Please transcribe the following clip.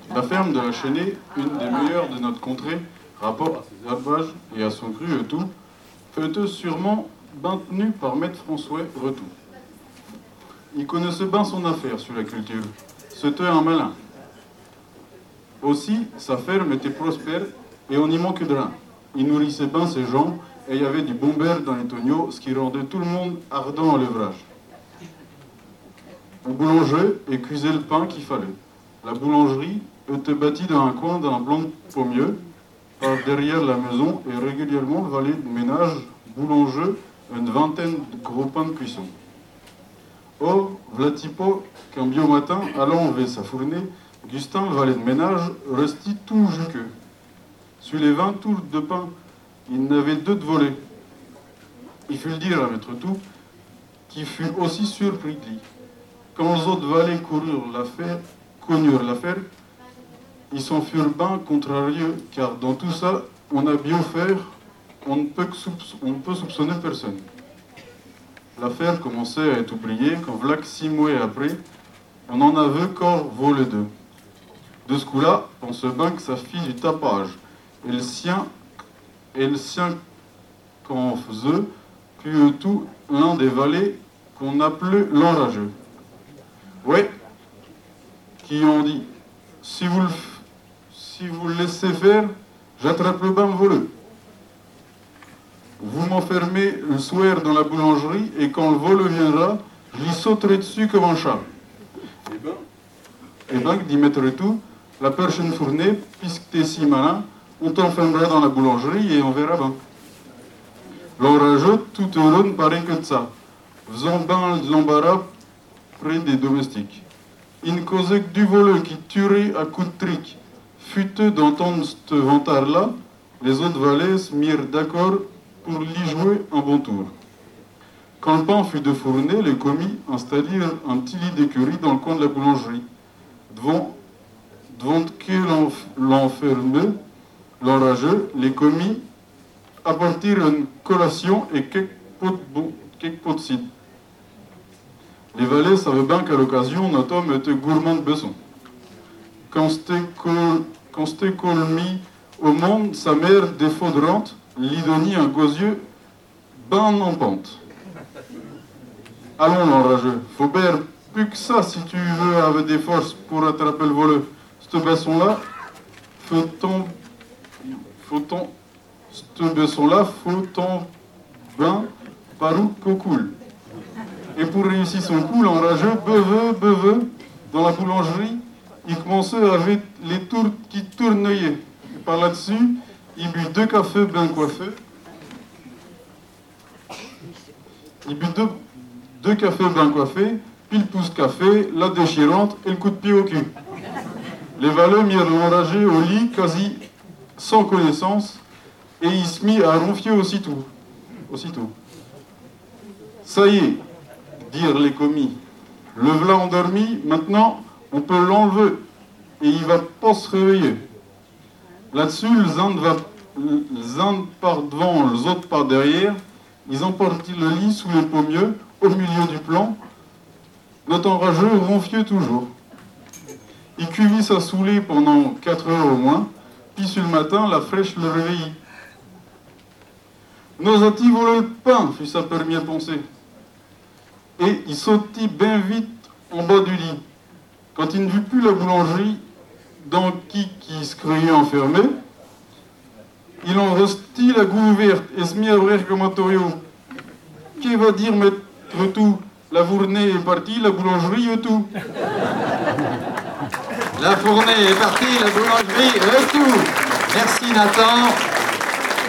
La ferme de la Chênaie, une des meilleures de notre contrée, rapport à ses élevages et à son cru et tout, fut sûrement ben tenu par maître François Retou. Il connaissait bien son affaire sur la culture. C'était un malin. Aussi, sa ferme était prospère et on n'y manquait de rien. Il nourrissait bien ses gens et il y avait du bon beurre dans les tonneaux, ce qui rendait tout le monde ardent à l'œuvrage. On boulangeait et cuisait le pain qu'il fallait. La boulangerie était bâtie dans un coin d'un blanc de pommier, par derrière la maison, et régulièrement le valet de ménage boulangeait une vingtaine de gros pains de cuisson. Or, vlatipo qu'un bio matin, allant vers sa fournée, Gustin, le valet de ménage, restit tout juqueux. Sur les 20 tours de pain, il n'avait 2 de volés. Il fut le dire à maître Tout, qui fut aussi surpris que lui. Quand les autres valets connurent l'affaire, ils s'en furent ben contrarieux, car dans tout ça, on a bien faire, on ne peut soupçonner personne. L'affaire commençait à être oubliée quand, voilà 6 mois après, on en avait encore volé 2. De ce coup-là, on se ben que ça fit du tapage. Et le sien qu'en faisait, puis tout l'un des valets qu'on appelait l'enrageux. Ouais, qui ont dit, si vous le laissez faire, j'attrape le bain voleux. Vous m'enfermez le soir dans la boulangerie et quand le vol viendra, je lui sauterai dessus comme un chat. Eh ben, dit maître Tout, la prochaine fournée, puisque t'es si malin, on t'enfermera dans la boulangerie et on verra bien. L'enrageux, tout heureux, ne paraît que de ça, faisant ben de l'embarras près des domestiques. Il ne causait que du voleux qui tuerait à coups de trick. Futeux d'entendre ce vantard-là, les autres valets se mirent d'accord pour lui jouer un bon tour. Quand le pain fut défourné, les commis installèrent un petit lit d'écurie dans le coin de la boulangerie. Devant que l'enfermé, l'enrageux, les commis apportirent une collation et quelques pots de cidre. Les valets savaient bien qu'à l'occasion, notre homme était gourmand de besson. Quand c'était colmis au monde, sa mère défaudrante lui donnait un gosier ben en pente. Allons, l'enrageux, faut faire plus que ça si tu veux avec des forces pour attraper le voleux. Ce besson-là, faut-on ben par où qu'au coule. Et pour réussir son coup, l'enrageux, beuveux, dans la boulangerie, il commençait avec les tours qui tournoyaient. Et par là-dessus, il but 2 cafés bien coiffés. Puis le pouce café, la déchirante et le coup de pied au cul. Les valets mirent l'enragé au lit, quasi sans connaissance, et il se mit à ronfler aussitôt. Ça y est, dirent les commis. Le v'là endormi, maintenant, on peut l'enlever, et il va pas se réveiller. Là-dessus, les uns par devant, les autres par derrière, ils emportent le lit sous les pommiers, au milieu du plan. Notre enrageux ronflait toujours. Il cuivit sa saoulée pendant 4 heures au moins, puis sur le matin, la fraîche le réveillit. Nos a-t-il volé le pain, fut sa première pensée. Et il sautit bien vite en bas du lit. Quand il ne vit plus la boulangerie dans qui se croyait enfermé, il en restit la goût ouverte et se mit à ouvrir comme un torio. Qu'est va dire maître Tout? La fournée est partie, la boulangerie est tout. La fournée est partie, la boulangerie est tout. Merci Nathan.